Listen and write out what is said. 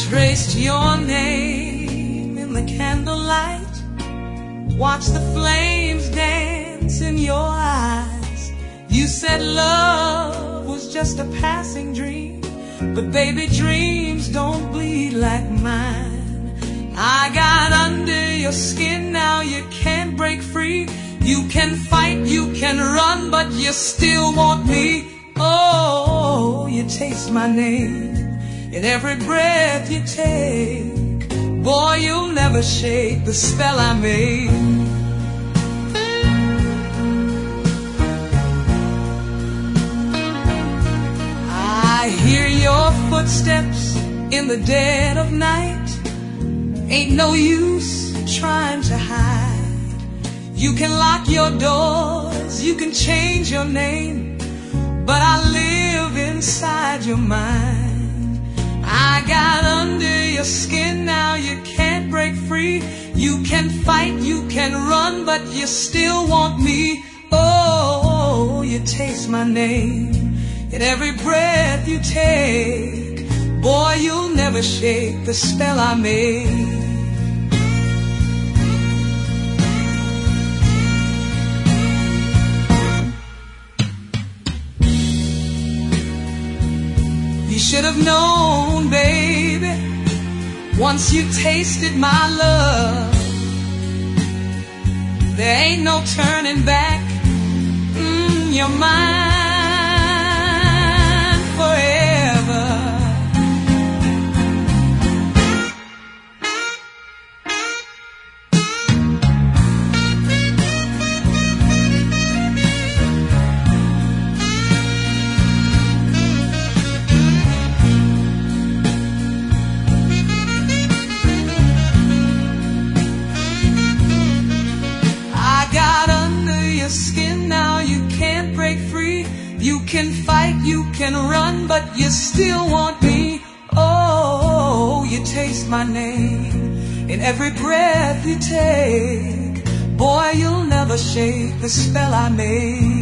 traced your name in the candlelight, watched the flames dance in your eyes. You said love was just a passing dream, but baby, dreams don't bleed like mine. I got under your skin, now you can't break free. You can fight, you can run, but you still want me. Oh, you taste my name in every breath you take. Boy, you'll never shake the spell I made. I hear your footsteps in the dead of night. Ain't no use trying to hide. You can lock your doors, you can change your name, but I live inside your mind. I got under your skin, now you can't break free. You can fight, you can run, but you still want me. Oh, you taste my name in every breath you take. Boy, you'll never shake the spell I made. You should have known, baby, once you tasted my love, there ain't no turning back. You're mine forever. Skin, now you can't break free. You can fight, you can run, but you still want me. Oh, you taste my name in every breath you take. Boy, you'll never shake the spell I made.